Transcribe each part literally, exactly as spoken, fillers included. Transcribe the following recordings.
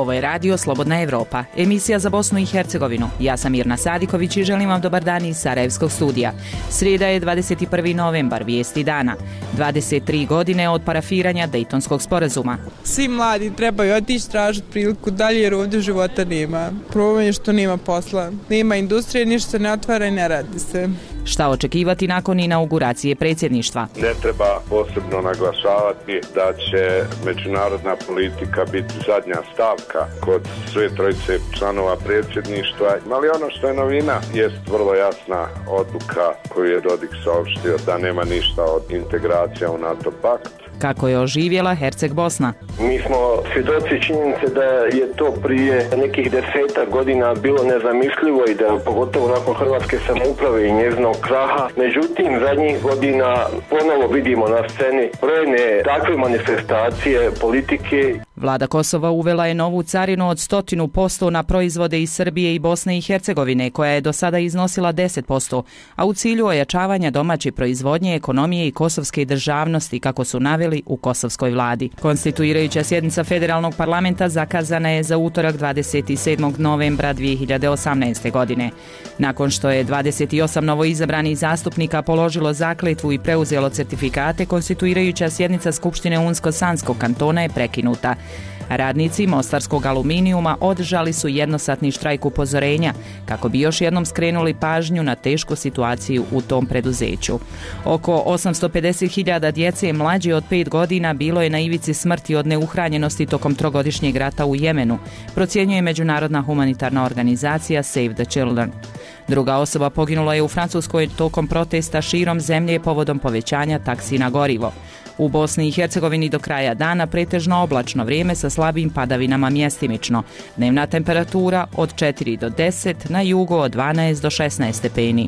Ovo je Radio Slobodna Evropa, emisija za Bosnu i Hercegovinu. Ja sam Mirna Sadiković i želim vam dobar dan iz Sarajevskog studija. Srijeda je dvadeset prvi novembar, vijesti dana. dvadeset tri godine od parafiranja Dejtonskog sporazuma. Svi mladi trebaju otići tražiti priliku dalje jer ovdje života nema. Problem je što nema posla. Nema industrije, ništa se ne otvara i ne radi se. Šta očekivati nakon inauguracije predsjedništva? Ne treba posebno naglašavati da će međunarodna politika biti zadnja stavka kod sve trojice članova predsjedništva. Ali ono što je novina jest vrlo jasna odluka koju je Dodik saopštio da nema ništa od integracija u NATO pakt. Kako je oživjela Herceg Bosna? Mi smo svjedoci činjenice da je to prije nekih desetak godina bilo nezamislivo i da pogotovo nakon hrvatske samouprave i njezinog kraha. Međutim, zadnjih godina ponovo vidimo na sceni brojne takve manifestacije politike. Vlada Kosova uvela je novu carinu od stotinu posto na proizvode iz Srbije i Bosne i Hercegovine, koja je do sada iznosila deset posto, a u cilju ojačavanja domaće proizvodnje, ekonomije i kosovske državnosti, kako su naveli u kosovskoj vladi. Konstituirajuća sjednica federalnog parlamenta zakazana je za utorak dvadeset sedmog novembra dvije hiljade osamnaeste. godine. Nakon što je dvadeset osam novoizabranih zastupnika položilo zakletvu i preuzelo certifikate, konstituirajuća sjednica Skupštine Unsko-Sanskog kantona je prekinuta. Radnici Mostarskog aluminijuma održali su jednosatni štrajk upozorenja kako bi još jednom skrenuli pažnju na tešku situaciju u tom preduzeću. Oko osamsto pedeset hiljada djece mlađe od pet godina bilo je na ivici smrti od neuhranjenosti tokom trogodišnjeg rata u Jemenu, procjenjuje međunarodna humanitarna organizacija Save the Children. Druga osoba poginula je u Francuskoj tokom protesta širom zemlje povodom povećanja taksi na gorivo. U Bosni i Hercegovini do kraja dana pretežno oblačno vrijeme sa slabim padavinama mjestimično. Dnevna temperatura od četiri do deset, na jugu od dvanaest do šesnaest stepeni.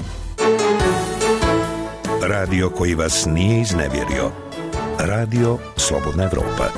Radio koji vas nije iznevjerio. Radio Slobodna Evropa.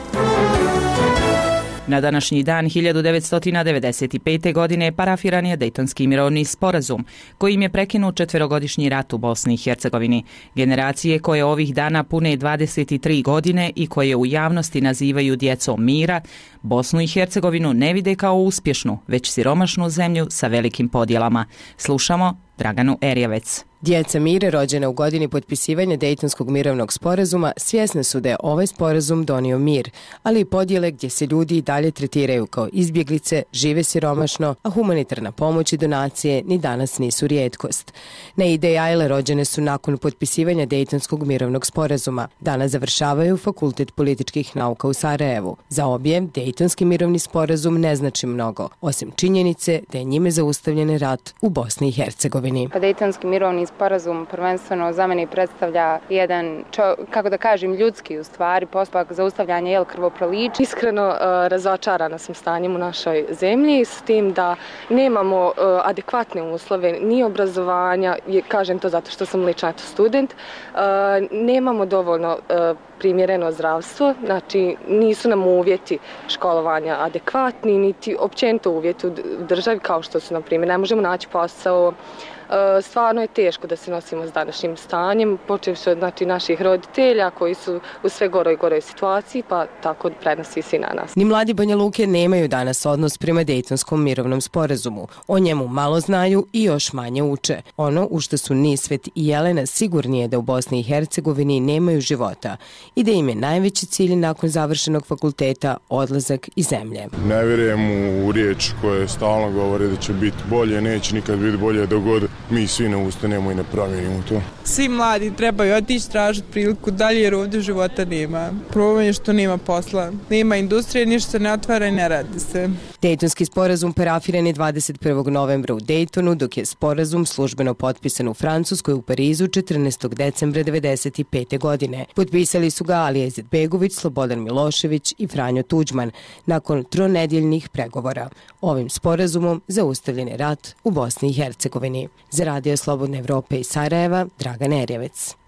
Na današnji dan hiljadu devetsto devedeset pete. godine parafiran je Dejtonski mirovni sporazum, kojim je prekinut četverogodišnji rat u Bosni i Hercegovini. Generacije koje ovih dana pune dvadeset tri godine i koje u javnosti nazivaju djecom mira, Bosnu i Hercegovinu ne vide kao uspješnu, već siromašnu zemlju sa velikim podjelama. Slušamo Draganu Erjevec. Djeca mira rođena u godini potpisivanja Dejtonskog mirovnog sporazuma svjesne su da je ovaj sporazum donio mir, ali i podjele gdje se ljudi i dalje tretiraju kao izbjeglice, žive siromašno, a humanitarna pomoć i donacije ni danas nisu rijetkost. Neide i Ajle rođene su nakon potpisivanja Dejtonskog mirovnog sporazuma. Danas završavaju Fakultet političkih nauka u Sarajevu. Za obje, Dejtonski mirovni sporazum ne znači mnogo, osim činjenice da je njime zaustavljen rat u Bosni i Hercegovini. Pa Dejtonski mirovni sporazum prvenstveno za mene predstavlja jedan, čo, kako da kažem, ljudski u stvari postupak zaustavljanja jel krvoprolića. Iskreno uh, razočarana sam stanjem u našoj zemlji s tim da nemamo uh, adekvatne uslove ni obrazovanja, je, kažem to zato što sam lično student, uh, nemamo dovoljno uh, primjereno zdravstvo, znači nisu nam uvjeti školovanja adekvatni, niti općenito uvjeti u državi kao što su, na primjer, ne možemo naći posao. Stvarno je teško da se nosimo s današnjim stanjem, počevši od znači, naših roditelja koji su u sve goroj i goroj situaciji, pa tako prenosi se i na nas. Ni mladi Banja Luke nemaju danas odnos prema Dejtonskom mirovnom sporazumu. O njemu malo znaju i još manje uče. Ono u što su Nisvet i Jelena sigurni je da u Bosni i Hercegovini nemaju života i da im je najveći cilj nakon završenog fakulteta odlazak iz zemlje. Ne vjerujem u riječ koje stalno govore da će biti bolje, neće nikad biti bolje dok god mi svi ne ustanemo i ne promijenimo to. Svi mladi trebaju otići tražiti priliku dalje jer ovdje života nema. Problem je što nema posla. Nema industrije, ništa se ne otvara i ne radi se. Dejtonski sporazum parafiran je dvadeset prvog novembra u Dejtonu, dok je sporazum službeno potpisan u Francuskoj u Parizu četrnaestog decembra devedeset pete. godine. Potpisali su ga Alija Izetbegović, Slobodan Milošević i Franjo Tuđman nakon tronedjeljnih pregovora. Ovim sporazumom zaustavljen je rat u Bosni i Hercegovini. Za Radio Slobodne Evrope iz Sarajeva, Dragan Erjevec.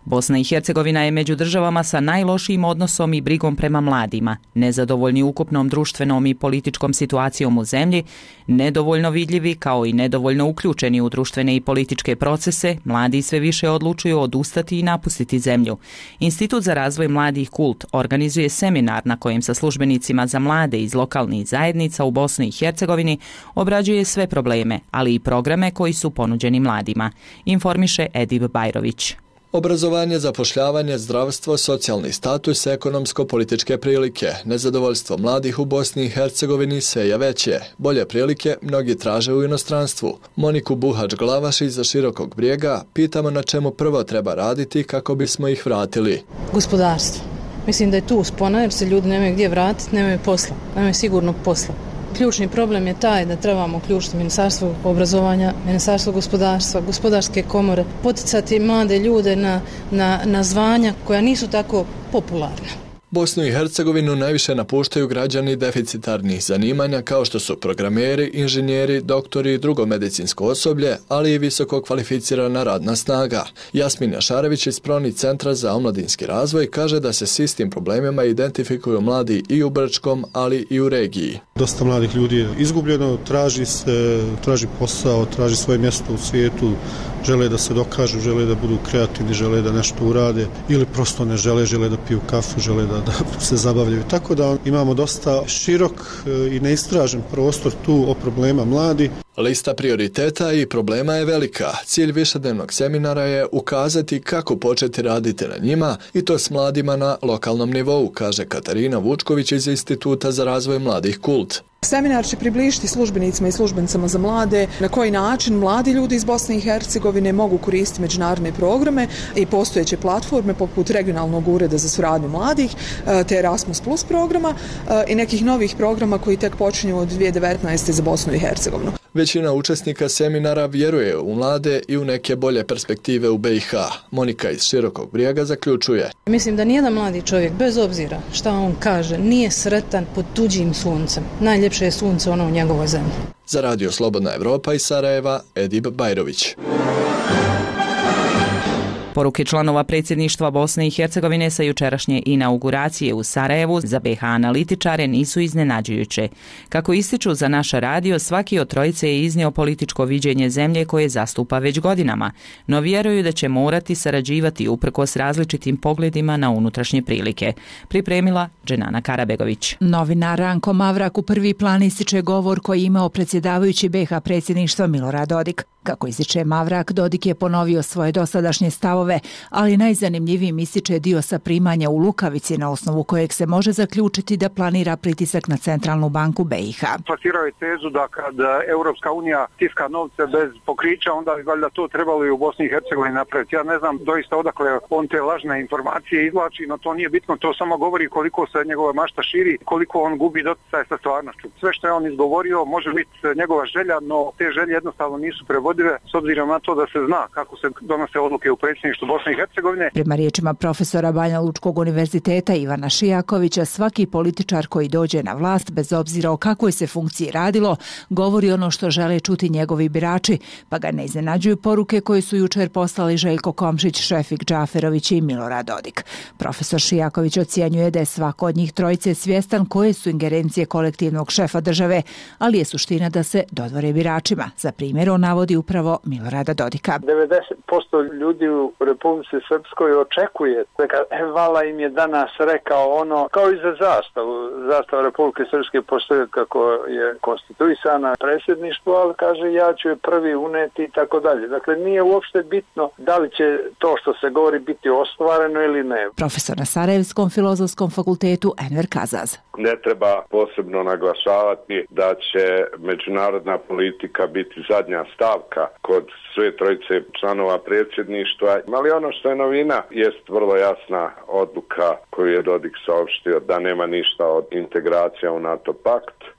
Bosna i Hercegovina je među državama sa najlošijim odnosom i brigom prema mladima, nezadovoljni ukupnom društvenom i političkom situacijom u zemlji, nedovoljno vidljivi kao i nedovoljno uključeni u društvene i političke procese, mladi sve više odlučuju odustati i napustiti zemlju. Institut za razvoj mladih Kult organizuje seminar na kojem sa službenicima za mlade iz lokalnih zajednica u Bosni i Hercegovini obrađuje sve probleme, ali i programe koji su ponuđeni mladima, informiše Edip Bajrović. Obrazovanje, zapošljavanje, zdravstvo, socijalni status, ekonomsko-političke prilike. Nezadovoljstvo mladih u Bosni i Hercegovini sve je veće. Bolje prilike mnogi traže u inostranstvu. Moniku Buhač-Glavaš iza Širokog Brijega pitamo na čemu prvo treba raditi kako bismo ih vratili. Gospodarstvo. Mislim da je tu uspona jer se ljudi nemaju gdje vratiti, nemaju posla, nemaju sigurnog posla. Ključni problem je taj da trebamo uključiti Ministarstvo obrazovanja, Ministarstvo gospodarstva, gospodarske komore, poticati mlade ljude na, na, na zvanja koja nisu tako popularna. Bosnu i Hercegovinu najviše napuštaju građani deficitarnih zanimanja kao što su programeri, inženjeri, doktori i drugo medicinsko osoblje, ali i visoko kvalificirana radna snaga. Jasmina Šarević iz Proni Centra za omladinski razvoj kaže da se s istim problemima identifikuju mladi i u Brčkom, ali i u regiji. Dosta mladih ljudi je izgubljeno, traži se, traži posao, traži svoje mjesto u svijetu, žele da se dokažu, žele da budu kreativni, žele da nešto urade ili prosto ne žele, žele da piju kafu, žele da, da se zabavljaju. Tako da imamo dosta širok i neistražen prostor tu o problema mladi. Lista prioriteta i problema je velika. Cilj višednevnog seminara je ukazati kako početi raditi na njima i to s mladima na lokalnom nivou, kaže Katarina Vučković iz Instituta za razvoj mladih Kult. Seminar će približiti službenicima i službenicama za mlade na koji način mladi ljudi iz Bosne i Hercegovine mogu koristiti međunarodne programe i postojeće platforme poput regionalnog ureda za suradnju mladih, te Erasmus plus programa i nekih novih programa koji tek počinju od dvije tisuće devetnaeste. za Bosnu i Hercegovinu. Većina učesnika seminara vjeruje u mlade i u neke bolje perspektive u be i ha. Monika iz Širokog Brijega zaključuje. Mislim da nijedan mladi čovjek, bez obzira šta on kaže, nije sretan pod tuđim suncem. Najljepše je sunce ono u njegovoj zemlji. Za Radio Slobodna Evropa iz Sarajeva, Edip Bajrović. Poruke članova predsjedništva Bosne i Hercegovine sa jučerašnje inauguracije u Sarajevu za be ha analitičare nisu iznenađujuće. Kako ističu za naš radio, svaki od trojice je iznio političko viđenje zemlje koje zastupa već godinama, no vjeruju da će morati sarađivati uprkos različitim pogledima na unutrašnje prilike. Pripremila Dženana Karabegović. Novinar Ranko Mavrak u prvi plan ističe govor koji je imao predsjedavajući be ha predsjedništva Milorad Dodik. Kako ističe Mavrak, Dodik je ponovio svoje dosadašnje stavove, ali najzanimljivijim ističe dio sa primanja u Lukavici na osnovu kojeg se može zaključiti da planira pritisak na Centralnu banku be i ha. Plasirao je tezu da kad Europska unija tiska novce bez pokrića, onda bi valjda to trebalo i u Bosni i Hercegovini napraviti. Ja ne znam doista odakle on te lažne informacije izvlači, no to nije bitno, to samo govori koliko se njegova mašta širi, koliko on gubi doticaj sa stvarnošću. Sve što je on izgovorio može biti njegova želja, no te želje jednostavno nisu prevodive s obzirom na to da se zna kako se donose odluke u predsjedništvu Bosne i Hercegovine. Prema riječima profesora Banja Lučkog univerziteta Ivana Šijakovića, svaki političar koji dođe na vlast, bez obzira o kakvoj se funkciji radilo, govori ono što žele čuti njegovi birači, pa ga ne iznenađuju poruke koje su jučer poslali Željko Komšić, Šefik Džaferović i Milorad Dodik. Profesor Šijaković ocjenjuje da je svako od njih trojice svjestan koje su ingerencije kolektivnog šefa države, ali je suština da se dodvore biračima. Za primjer on navodi upravo Milorada Dodika. devedeset posto ljudi u Republici Srpskoj očekuje. Vala im je danas rekao ono, kao i za zastavu. Zastava Republike Srpske postoje kako je konstituisana predsjedništvo, ali kaže ja ću je prvi uneti i tako dalje. Dakle, nije uopšte bitno da li će to što se govori biti ostvareno ili ne. Profesor na Sarajevskom filozofskom fakultetu Enver Kazaz. Ne treba posebno naglašavati da će međunarodna politika biti zadnja stavka kod sve trojice članova predsjedništva. Ali ono što je novina jest vrlo jasna odluka koju je Dodik saopštio da nema ništa od integracija u NATO pakt.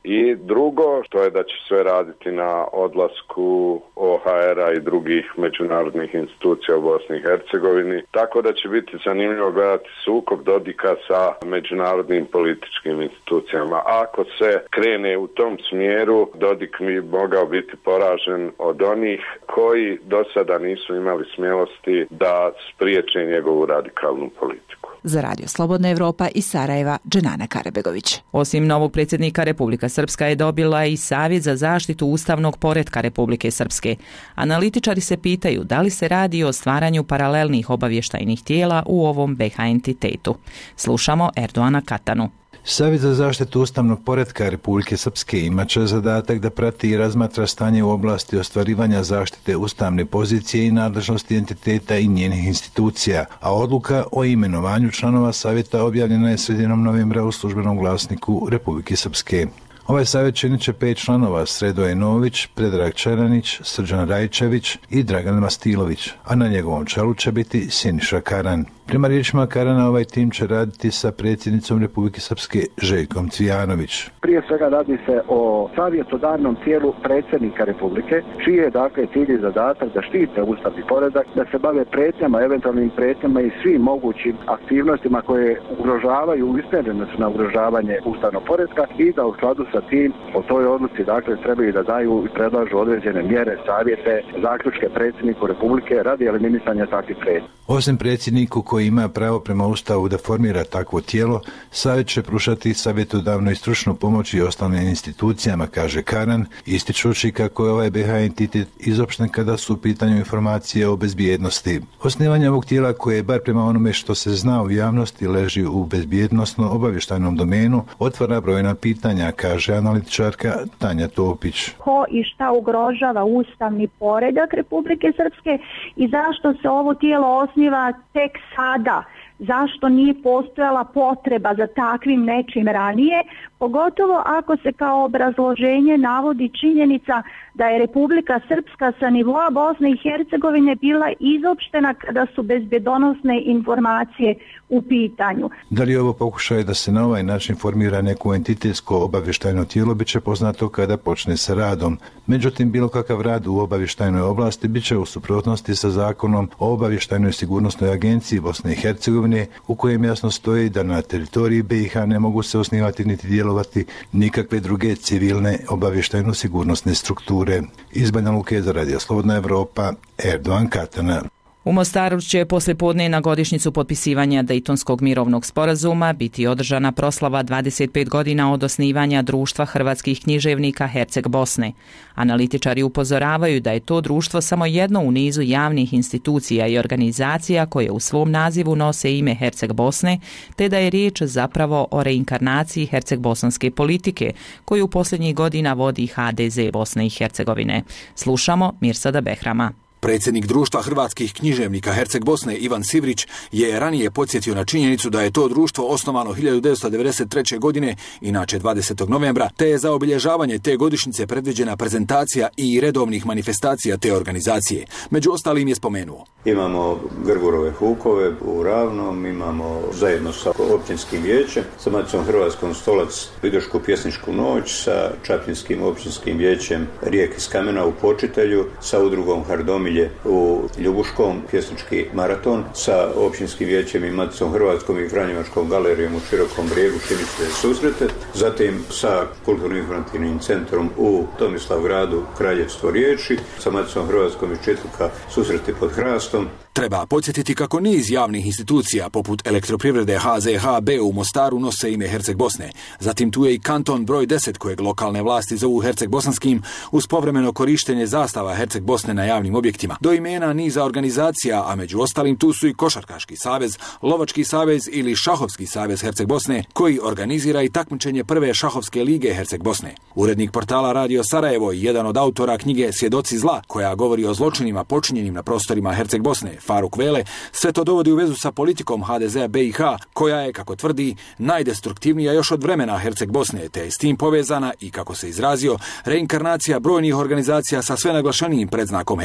I drugo, to je da će sve raditi na odlasku O H R-a i drugih međunarodnih institucija u Bosni i Hercegovini, tako da će biti zanimljivo gledati sukob Dodika sa međunarodnim političkim institucijama. Ako se krene u tom smjeru, Dodik bi mogao biti poražen od onih koji do sada nisu imali smjelosti da spriječe njegovu radikalnu politiku. Za Radio Slobodna Evropa iz Sarajeva, Dženana Karabegović. Osim novog predsjednika, Republika Srpska je dobila i Savjet za zaštitu ustavnog poretka Republike Srpske. Analitičari se pitaju da li se radi o stvaranju paralelnih obavještajnih tijela u ovom B H entitetu. Slušamo Erdoana Katanu. Savjet za zaštitu ustavnog poretka Republike Srpske imat će zadatak da prati i razmatra stanje u oblasti ostvarivanja zaštite ustavne pozicije i nadležnosti entiteta i njenih institucija, a odluka o imenovanju članova savjeta objavljena je sredinom novembra u službenom glasniku Republike Srpske. Ovaj savjet činit će pet članova: Sredoje Nović, Predrag Čeranić, Srđan Rajčević i Dragan Mastilović, a na njegovom čelu će biti Siniša Karan. Prema riječima Karana, ovaj tim će raditi sa predsjednicom Republike Srpske Željkom Cvijanović. Prije svega radi se o savjetodavnom tijelu predsjednika Republike, čiji je dakle cilj i zadatak da štite ustavni poredak, da se bave prijetnjama, eventualnim prijetnjama i svim mogućim aktivnostima koje ugrožavaju, usmjerene su na ugrožavanje ustavnog poretka i da u skladu sa tim o toj odluci dakle trebaju da daju i predlažu određene mjere, savjete, zaključke predsjedniku Republike radi eliminisanja takvih prijetnji. Osim predsjedniku koji ima pravo prema Ustavu da formira takvo tijelo, savjet će pružati savjetodavnu i stručnu pomoć i ostalim institucijama, kaže Karan, ističući kako je ovaj B H entitet izopšten kada su u pitanju informacije o bezbjednosti. Osnivanje ovog tijela, koje je bar prema onome što se zna u javnosti leži u bezbjednosno obavještajnom domenu, otvara brojna pitanja, kaže analitičarka Tanja Topić. Ko i šta ugrožava ustavni poredak Republike Srpske i zašto se ovo tijelo osniva tek sada? Zašto nije postojala potreba za takvim nečim ranije, pogotovo ako se kao obrazloženje navodi činjenica da je Republika Srpska sa nivoa Bosne i Hercegovine bila izopštena kada su bezbjedonosne informacije u pitanju. Da li je ovo pokušaj da se na ovaj način formira neko entitetsko obavještajno tijelo, bit će poznato kada počne sa radom. Međutim, bilo kakav rad u obavještajnoj oblasti bit će u suprotnosti sa zakonom o obavještajnoj sigurnosnoj agenciji Bosne i Hercegovine, u kojem jasno stoji da na teritoriji B i H ne mogu se osnivati niti djelovati nikakve druge civilne obavještajno sigurnosne strukture. Iz Banja Luke za Radio Slobodna Evropa, Erdoan Katana. U Mostaru će poslijepodne na godišnjicu potpisivanja Dejtonskog mirovnog sporazuma biti održana proslava dvadeset pet godina od osnivanja Društva hrvatskih književnika Herceg Bosne. Analitičari upozoravaju da je to društvo samo jedno u nizu javnih institucija i organizacija koje u svom nazivu nose ime Herceg Bosne, te da je riječ zapravo o reinkarnaciji herceg-bosanske politike koju posljednjih godina vodi H D Z Bosne i Hercegovine. Slušamo Mirsada Behrama. Predsjednik Društva hrvatskih književnika Herceg Bosne Ivan Sivrić je ranije podsjetio na činjenicu da je to društvo osnovano hiljadu devetsto devedeset treće. godine, inače dvadesetog novembra, te je za obilježavanje te godišnjice predviđena prezentacija i redovnih manifestacija te organizacije. Među ostalim je spomenuo: imamo Grgurove hukove u Ravnom, imamo zajedno sa općinskim vijećem, sa Maticom Hrvatskom Stolac Vidošku pjesničku noć, sa Čaplinskim općinskim vijećem Rijek iz Kamena u Počitelju, sa udrugom Hardomilje u Ljubuškom pjesnički maraton, sa općinskim vijećem i Maticom Hrvatskom i Franjevačkom galerijom u Širokom Brijegu širice susrete, zatim sa kulturno-informativnim centrom u Tomislavgradu Kraljevstvo riječi, sa Maticom Hrvatskom iz Čitluka susreti pod Hrastom. Treba podsjetiti kako niz javnih institucija poput Elektroprivrede H Z H B u Mostaru nose ime Herceg Bosne. Zatim tu je i kanton broj deset kojeg lokalne vlasti zovu Herceg Bosanskim uz povremeno korištenje zastava Herceg Bosne na javnim objektima. Do imena niza organizacija, a među ostalim tu su i Košarkaški savez, Lovački savez ili Šahovski savez Herceg Bosne, koji organizira i takmičenje prve šahovske lige Herceg Bosne. Urednik portala Radio Sarajevo i jedan od autora knjige Svjedoci zla, koja govori o zločinima počinjenim na prostorima Herceg Bosne, Faruk Vele, sve to dovodi u vezu sa politikom H D Z-a B i H, koja je, kako tvrdi, najdestruktivnija još od vremena Herceg Bosne, te je s tim povezana i, kako se izrazio, reinkarnacija brojnih organizacija sa sve naglašenijim predznakom Herceg Bosne.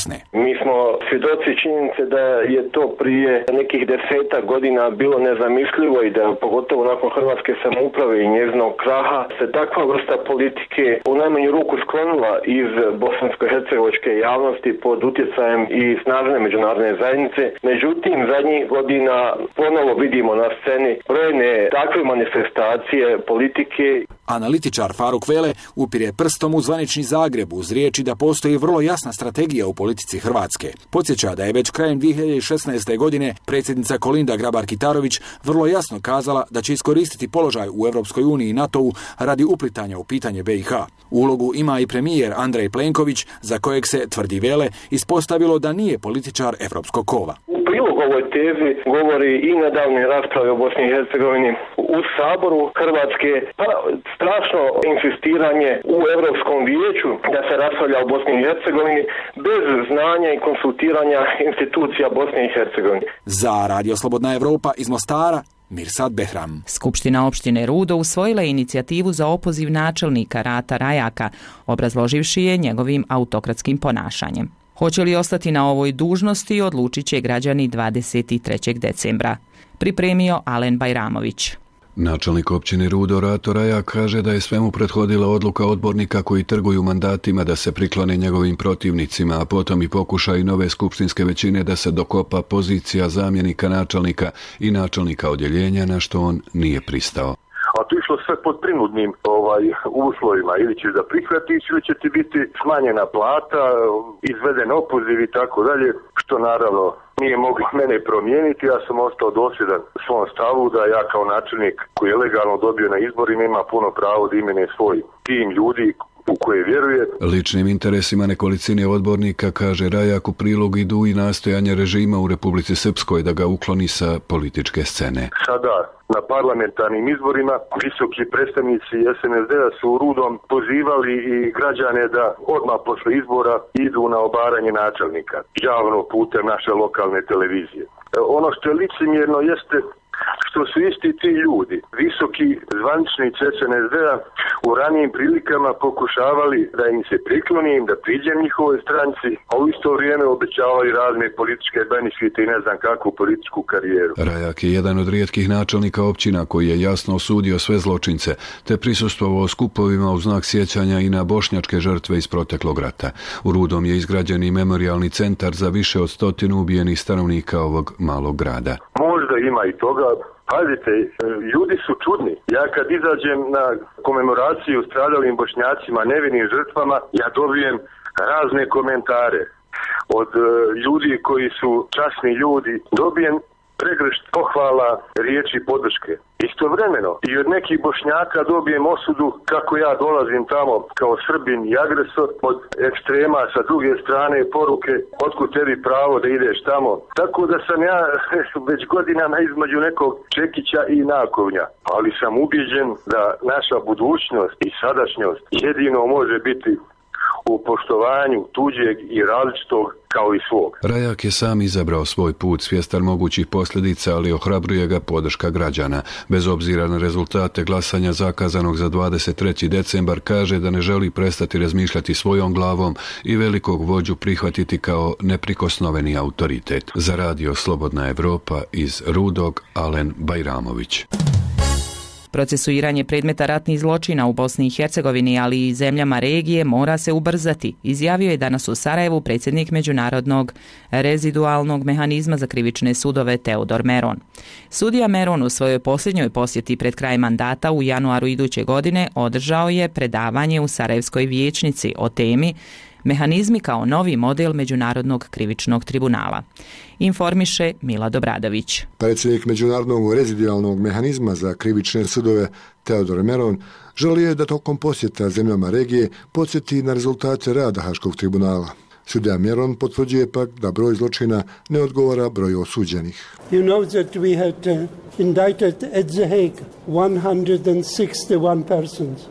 Bosne. Mi smo svjedoci činjenice da je to prije nekih desetak godina bilo nezamislivo i da pogotovo nakon hrvatske samouprave i njezinog kraha se takva vrsta politike u najmanju ruku sklonila iz bosansko-hercegovačke javnosti pod utjecajem i snažne međunarodne zajednice. Međutim, zadnjih godina ponovo vidimo na sceni brojne takve manifestacije politike. Analitičar Faruk Vele upire prstom u zvanični Zagreb uz riječi da postoji vrlo jasna strategija u politici Hrvatske. Podsjeća da je već krajem dvije hiljade šesnaeste. godine predsjednica Kolinda Grabar-Kitarović vrlo jasno kazala da će iskoristiti položaj u Europskoj uniji i NATO-u radi uplitanja u pitanje B i H. Ulogu ima i premijer Andrej Plenković, za kojeg se, tvrdi Vele, ispostavilo da nije političar evropskog kova. U prilog ovoj tezi govori i nedavne rasprave o Bosni i Hercegovini u Saboru Hrvatske, pa strašno insistiranje u Europskom vijeću da se raspravlja o Bosni i Hercegovini bez znanja i konsultiranja institucija Bosne i Hercegovine. Za Radio Slobodna Evropa iz Mostara, Mirsad Behram. Skupština opštine Rudo usvojila je inicijativu za opoziv načelnika Rata Rajaka, obrazloživši je njegovim autokratskim ponašanjem. Hoće li ostati na ovoj dužnosti, odlučit će građani dvadeset trećeg decembra. Pripremio Alen Bajramović. Načelnik općine Rudo Rato Rajak kaže da je svemu prethodila odluka odbornika koji trguju mandatima da se priklone njegovim protivnicima, a potom i pokušaj nove skupštinske većine da se dokopa pozicija zamjenika načelnika i načelnika odjeljenja, na što on nije pristao. A to išlo sve pod prinudnim ovaj, uslovima, ili ćeš da prihvatiš ili će ti biti smanjena plata, izveden opoziv i tako dalje, što naravno nije moglo mene promijeniti. Ja sam ostao dosljedan svom stavu da ja kao načelnik koji je legalno dobio na izborima ima puno pravo da imenuje svoj tim ljudi u koje vjeruje. Ličnim interesima nekolicine odbornika, kaže Rajak, u prilog idu i nastojanje režima u Republici Srpskoj da ga ukloni sa političke scene. Sada na parlamentarnim izborima visoki predstavnici S N S D-a su u Rudom pozivali i građane da odmah posle izbora idu na obaranje načelnika javno putem naše lokalne televizije. Ono što je licemjerno jeste što su isti ti ljudi, visoki zvaničnici S N S D-a, u ranijim prilikama pokušavali da im se priklonim, da priđem njihovoj stranci, a u isto vrijeme obećavali razne političke benefite i ne znam kakvu političku karijeru. Rajak je jedan od rijetkih načelnika općina koji je jasno osudio sve zločince, te prisustvovao skupovima u znak sjećanja i na bošnjačke žrtve iz proteklog rata. U Rudom je izgrađen i memorijalni centar za više od stotinu ubijenih stanovnika ovog malog grada. Možda ima i toga. Pazite, ljudi su čudni. Ja kad izađem na komemoraciju stradalim Bošnjacima, nevinim žrtvama, ja dobijem razne komentare. Od ljudi koji su časni ljudi, dobijem pregršt pohvala, riječi podrške. Istovremeno i od nekih Bošnjaka dobijem osudu kako ja dolazim tamo kao Srbin i agresor, od ekstrema sa druge strane poruke otkud tebi pravo da ideš tamo. Tako da sam ja već godinama između nekog čekića i nakovnja, ali sam ubijeđen da naša budućnost i sadašnjost jedino može biti u poštovanju tuđeg i različitog kao i svog. Rajak je sam izabrao svoj put, svjestan mogućih posljedica, ali ohrabruje ga podrška građana. Bez obzira na rezultate glasanja zakazanog za dvadeset treći decembar, kaže da ne želi prestati razmišljati svojom glavom i velikog vođu prihvatiti kao neprikosnoveni autoritet. Za Radio Slobodna Evropa iz Rudog, Alen Bajramović. Procesuiranje predmeta ratnih zločina u Bosni i Hercegovini, ali i zemljama regije, mora se ubrzati, izjavio je danas u Sarajevu predsjednik Međunarodnog rezidualnog mehanizma za krivične sudove Teodor Meron. Sudija Meron u svojoj posljednjoj posjeti pred kraj mandata u januaru iduće godine održao je predavanje u Sarajevskoj vijećnici o temi Mehanizmi kao novi model Međunarodnog krivičnog tribunala. Informiše Milad Obradović. Predsjednik Međunarodnog rezidualnog mehanizma za krivične sudove Teodor Meron želio je da tokom posjeta zemljama regije podsjeti na rezultate rada Haškog tribunala. Sudija Meron potvrđuje pak da broj zločina ne odgovara broju osuđenih. You know that we had uh, indicted at The Hague one hundred sixty-one persons.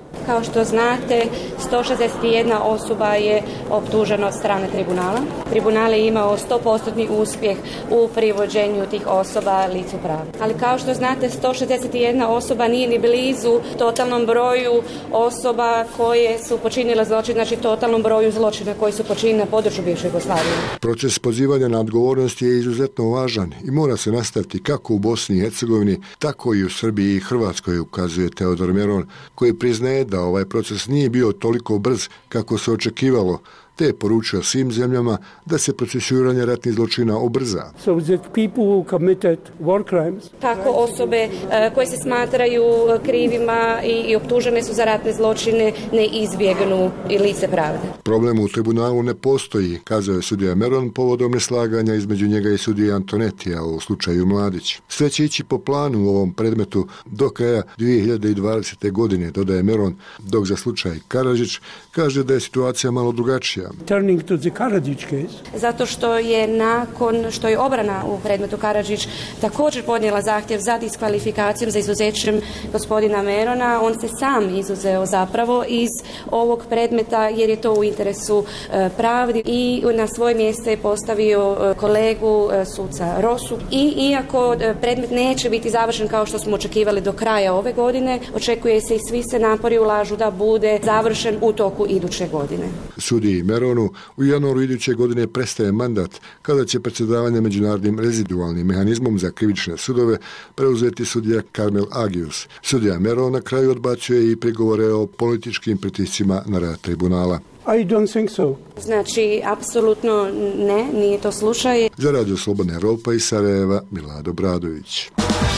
Kao što znate, sto šezdeset jedna osoba je optužena od strane tribunala. Tribunal je imao sto posto uspjeh u privođenju tih osoba licu pravde. Ali kao što znate, sto šezdeset jedna osoba nije ni blizu totalnom broju osoba koje su počinile zločin, znači totalnom broju zločina koji su počinili na području bivše Jugoslavije. Proces pozivanja na odgovornost je izuzetno važan i mora se nastaviti kako u Bosni i Hercegovini, tako i u Srbiji i Hrvatskoj, ukazuje Teodor Meron, koji priznaje da ovaj proces nije bio toliko brz kako se očekivalo, te je poručio svim zemljama da se procesuiranje ratnih zločina ubrza. So that people who committed war crimes, kako osobe uh, koje se smatraju krivima i, i optužene su za ratne zločine ne izbjegnu i lice pravde. Problem u tribunalu ne postoji, kazao je sudija Meron povodom neslaganja između njega i sudije Antonetija u slučaju Mladić. Sve će ići po planu u ovom predmetu do kraja dvije hiljade dvadesete. godine, dodaje Meron, dok za slučaj Karadžić kaže da je situacija malo drugačija. Turning to the Karadžić case. Zato što je nakon što je obrana u predmetu Karadžić također podnijela zahtjev za diskvalifikacijom, za izuzećem gospodina Merona, on se sam izuzeo zapravo iz ovog predmeta jer je to u interesu e, pravdi i na svoje mjesto je postavio e, kolegu e, suca Rosu. I iako e, predmet neće biti završen kao što smo očekivali do kraja ove godine, očekuje se i svi se napori ulažu da bude završen u toku iduće godine. Sudiji Meronu u januaru iduće godine prestaje mandat kada će predsjedavanje međunarodnim rezidualnim mehanizmom za krivične sudove preuzeti sudija Karmel Agius. Sudija Meron na kraju odbacuje i prigovore o političkim pritiscima na rad tribunala. I don't think so. Znači, apsolutno ne, nije to slučaj. Za Radio Slobodna Evropa iz Sarajeva, Milado Bradović.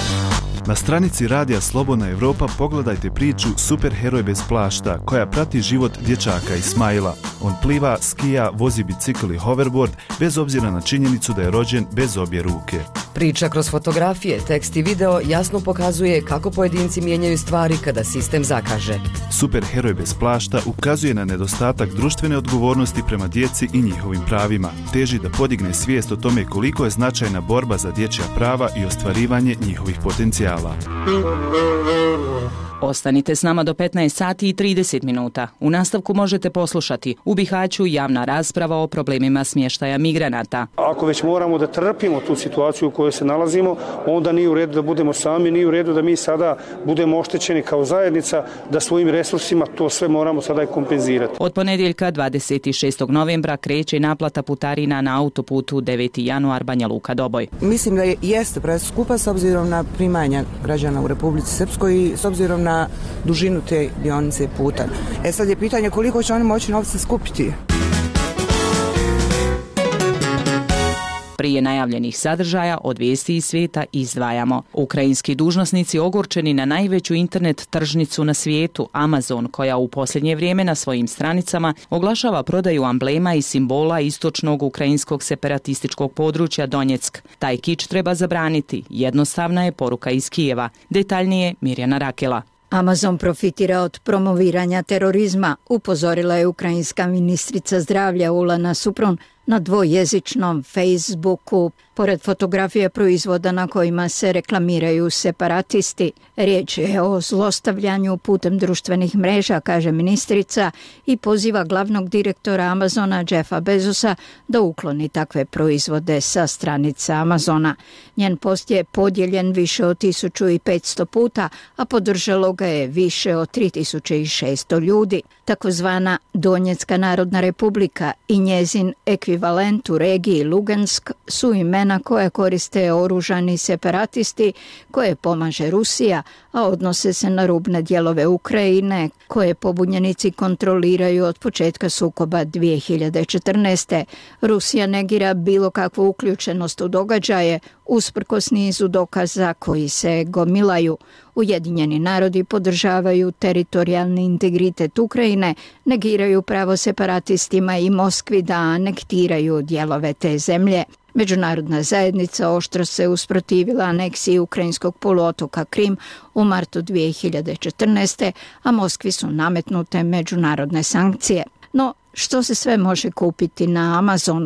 Na stranici Radija Slobodna Evropa pogledajte priču Superheroj bez plašta, koja prati život dječaka Ismaila. On pliva, skija, vozi bicikl i hoverboard, bez obzira na činjenicu da je rođen bez obje ruke. Priča kroz fotografije, tekst i video jasno pokazuje kako pojedinci mijenjaju stvari kada sistem zakaže. Superheroj bez plašta ukazuje na nedostatak društvene odgovornosti prema djeci i njihovim pravima. Teži da podigne svijest o tome koliko je značajna borba za dječja prava i ostvarivanje njihovih potencijala. Ostanite s nama do petnaest sati i trideset minuta. U nastavku možete poslušati u Bihaću javna rasprava o problemima smještaja migranata. Ako već moramo da trpimo tu situaciju u kojoj se nalazimo, onda nije u redu da budemo sami, nije u redu da mi sada budemo oštećeni kao zajednica, da svojim resursima to sve moramo sada i kompenzirati. Od ponedjeljka dvadeset šestog novembra kreće naplata putarina na autoputu deveti januar Banja Luka Doboj. Mislim da jeste preskupa s obzirom na primanja građana u Republici Srpskoj i s obzirom na na dužinu te dionice puta. E sad je pitanje koliko će oni moći novca skupiti. Prije najavljenih sadržaja od vijesti iz svijeta izdvajamo. Ukrajinski dužnosnici ogorčeni na najveću internet tržnicu na svijetu, Amazon, koja u posljednje vrijeme na svojim stranicama oglašava prodaju amblema i simbola istočnog ukrajinskog separatističkog područja Donjeck. Taj kič treba zabraniti, jednostavna je poruka iz Kijeva. Detaljnije Mirjana Rakela. Amazon profitira od promoviranja terorizma, upozorila je ukrajinska ministrica zdravlja Ulana Supron na dvojezičnom Facebooku. Pored fotografije proizvoda na kojima se reklamiraju separatisti, riječ je o zlostavljanju putem društvenih mreža, kaže ministrica, i poziva glavnog direktora Amazona Jeffa Bezosa da ukloni takve proizvode sa stranica Amazona. Njen post je podijeljen više od tisuću petsto puta, a podržalo ga je više od tri tisuće šesto ljudi. Takozvana Donjecka narodna republika i njezin ekvivalent u regiji Lugansk su imena koje koriste oružani separatisti, koje pomaže Rusija, a odnose se na rubne dijelove Ukrajine, koje pobunjenici kontroliraju od početka sukoba dvije hiljade četrnaeste. Rusija negira bilo kakvu uključenost u događaje, usprkos nizu dokaza koji se gomilaju. Ujedinjeni narodi podržavaju teritorijalni integritet Ukrajine, negiraju pravo separatistima i Moskvi da anektiraju dijelove te zemlje. Međunarodna zajednica oštro se usprotivila aneksiji ukrajinskog poluotoka Krim u martu dvije hiljade četrnaeste, a Moskvi su nametnute međunarodne sankcije. No, što se sve može kupiti na Amazonu?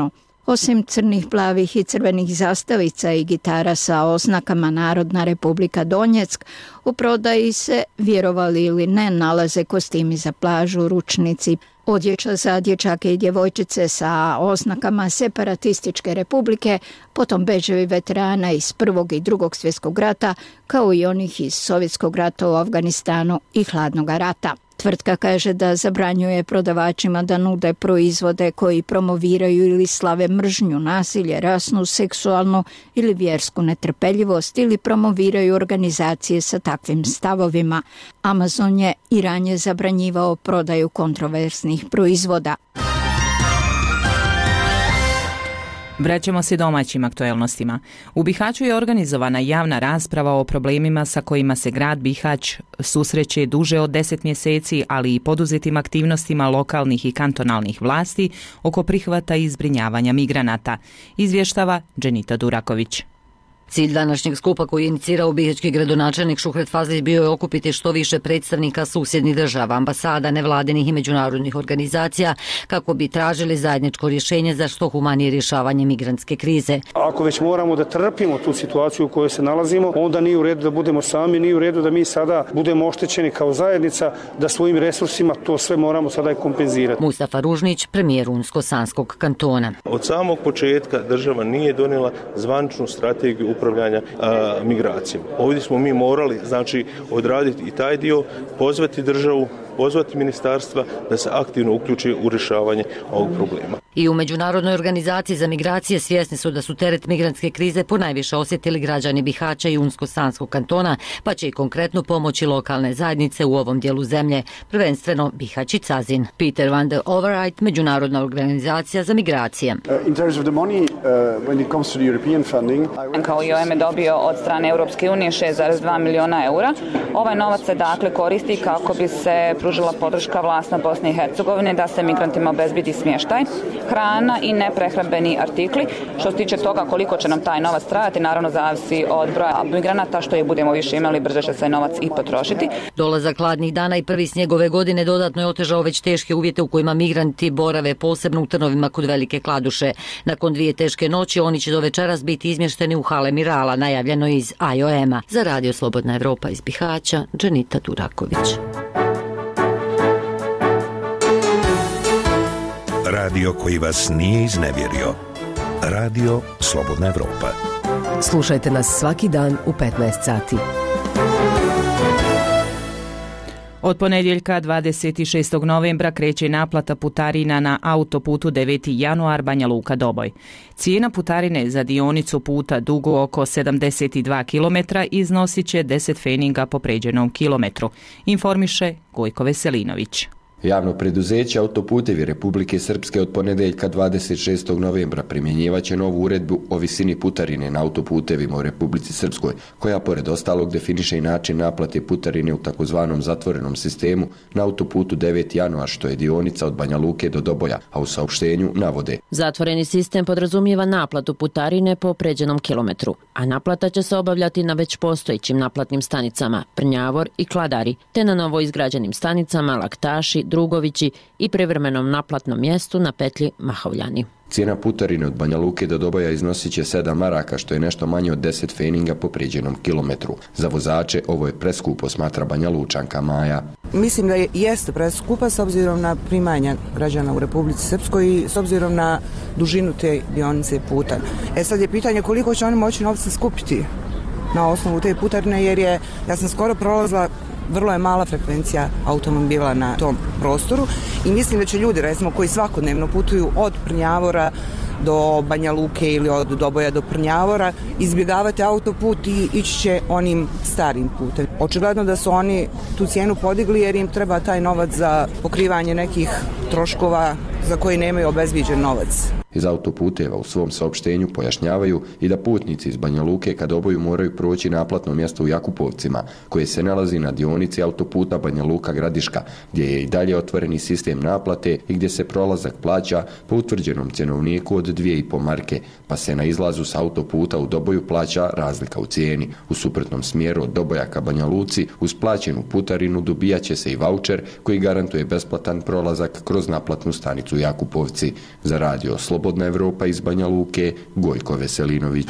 Osim crnih, plavih i crvenih zastavica i gitara sa oznakama Narodna Republika Donjeck, u prodaji se, vjerovali ili ne, nalaze kostimi za plažu, ručnici, odjeća za dječake i djevojčice sa oznakama Separatističke republike, potom bedževi veterana iz Prvog i Drugog svjetskog rata, kao i onih iz Sovjetskog rata u Afganistanu i Hladnog rata. Tvrtka kaže da zabranjuje prodavačima da nude proizvode koji promoviraju ili slave mržnju, nasilje, rasnu, seksualnu ili vjersku netrpeljivost ili promoviraju organizacije sa takvim stavovima. Amazon je i ranije zabranjivao prodaju kontroverznih proizvoda. Vraćamo se domaćim aktuelnostima. U Bihaću je organizovana javna rasprava o problemima sa kojima se grad Bihać susreće duže od deset mjeseci, ali i poduzetim aktivnostima lokalnih i kantonalnih vlasti oko prihvata i zbrinjavanja migranata, izvještava Dženita Duraković. Cilj današnjeg skupa koji je inicirao bihaćki gradonačelnik Šuhret Fazlić bio je okupiti što više predstavnika susjednih država, ambasada, nevladinih i međunarodnih organizacija kako bi tražili zajedničko rješenje za što humanije rješavanje migrantske krize. Ako već moramo da trpimo tu situaciju u kojoj se nalazimo, onda nije u redu da budemo sami, nije u redu da mi sada budemo oštećeni kao zajednica, da svojim resursima to sve moramo sada i kompenzirati. Mustafa Ružnić, premijer Unsko-Sanskog kantona. Od samog početka država nije donijela zvaničnu strategiju upravljanja a, migracijama. Ovdje smo mi morali, znači, odraditi i taj dio, pozvati državu, pozvati ministarstva da se aktivno uključi u rješavanje ovog problema. I u Međunarodnoj organizaciji za migracije svjesni su da su teret migrantske krize ponajviše osjetili građani Bihaća i Unsko-Sanskog kantona, pa će i konkretno pomoći lokalne zajednice u ovom dijelu zemlje, prvenstveno Bihać i Cazin. Peter van der Overijt, Međunarodna organizacija za migracije. Kao I O M je dobio od strane Europske unije šest zarez dva milijuna eura. Ovaj novac se dakle koristi kako bi se pružila podrška vlastima Bosne i Hercegovine da se migrantima obezbedi smještaj, hrana i neprehrambeni artikli. Što se tiče toga koliko će nam taj novac trajati, naravno zavisi od broja migranata, što je budemo više imali, brzo će se novac i potrošiti. Dolazak hladnih dana i prvi snijeg ove godine dodatno je otežao već teške uvjete u kojima migranti borave, posebno u Trnovima kod Velike Kladuše. Nakon dvije teške noći oni će do večeras biti izmješteni u hale Mirala, najavljeno iz I O M-a. Za Radio Slobodna Evropa iz Bihaća, Dženita Duraković. Radio koji vas nije iznevjerio. Radio Slobodna Evropa. Slušajte nas svaki dan u petnaest sati. Od ponedjeljka dvadeset šestog novembra kreće naplata putarina na autoputu deveti januar Banja Luka Doboj. Cijena putarine za dionicu puta dugu oko sedamdeset dva kilometra iznosit će deset feninga po pređenom kilometru, informiše Gojko Veselinović. Javno preduzeće Autoputevi Republike Srpske od ponedeljka dvadeset šestog novembra primjenjivaće novu uredbu o visini putarine na autoputevima u Republici Srpskoj, koja pored ostalog definiše i način naplate putarine u takozvanom zatvorenom sistemu na autoputu deveti januar, što je dionica od Banja Luke do Doboja, a u saopštenju navode: zatvoreni sistem podrazumijeva naplatu putarine po pređenom kilometru, a naplata će se obavljati na već postojećim naplatnim stanicama Prnjavor i Kladari, te na novo izgrađenim stanicama Laktaši, Drugovići i privremenom naplatnom mjestu na petlji Mahovljani. Cijena putarine od Banja Luke do Doboja iznosit će sedam maraka, što je nešto manje od deset feninga po prijeđenom kilometru. Za vozače ovo je preskupo, smatra Banja Lučanka Maja. Mislim da je, jeste preskupa s obzirom na primanja građana u Republici Srpskoj i s obzirom na dužinu te dionice puta. E sad je pitanje koliko će oni moći novca skupiti na osnovu te putarine, jer je, ja sam skoro prolazila, vrlo je mala frekvencija automobila na tom prostoru i mislim da će ljudi, recimo, koji svakodnevno putuju od Prnjavora do Banja Luke ili od Doboja do Prnjavora, izbjegavati autoput i ići će onim starim putem. Očigledno da su oni tu cijenu podigli jer im treba taj novac za pokrivanje nekih troškova za koji nemaju obezviđen novac. Iz autoputeva u svom saopštenju pojašnjavaju i da putnici iz Banja Luke kad Doboju moraju proći naplatno mjesto u Jakupovcima, koje se nalazi na dionici autoputa Banja Luka Gradiška, gdje je i dalje otvoreni sistem naplate i gdje se prolazak plaća po utvrđenom cjenovniku od dvije i po marke, pa se na izlazu s autoputa u Doboju plaća razlika u cijeni. U suprotnom smjeru od Doboja ka Banja Luci uz plaćenu putarinu dobijat će se i vaučer koji garantuje besplatan prolazak kroz naplatnu stanicu Jakupovci. Za Radio Slobodna Slobodna Evropa iz Banja Luke, Gojko Veselinović.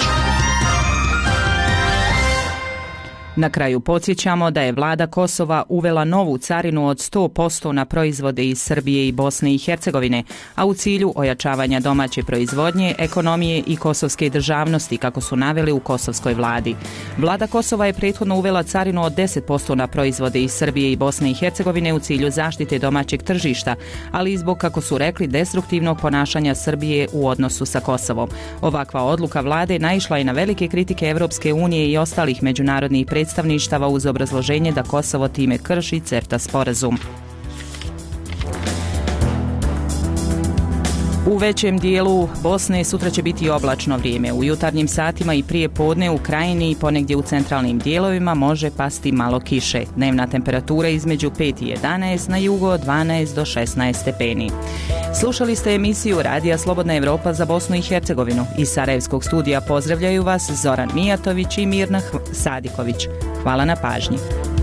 Na kraju podsjećamo da je vlada Kosova uvela novu carinu od sto posto na proizvode iz Srbije i Bosne i Hercegovine, a u cilju ojačavanja domaće proizvodnje, ekonomije i kosovske državnosti, kako su naveli u kosovskoj vladi. Vlada Kosova je prethodno uvela carinu od deset posto na proizvode iz Srbije i Bosne i Hercegovine u cilju zaštite domaćeg tržišta, ali i zbog, kako su rekli, destruktivnog ponašanja Srbije u odnosu sa Kosovom. Ovakva odluka vlade naišla je na velike kritike Evropske unije i ostalih međunarodnih predstavnika predstavništava uz obrazloženje da Kosovo time krši CEFTA sporazum. U većem dijelu Bosne sutra će biti oblačno vrijeme. U jutarnjim satima i prije podne u Krajini i ponegdje u centralnim dijelovima može pasti malo kiše. Dnevna temperatura između pet i jedanaest, na jugu od dvanaest do šesnaest stepeni. Slušali ste emisiju Radija Slobodna Evropa za Bosnu i Hercegovinu. Iz Sarajevskog studija pozdravljaju vas Zoran Mijatović i Mirna Sadiković. Hvala na pažnji.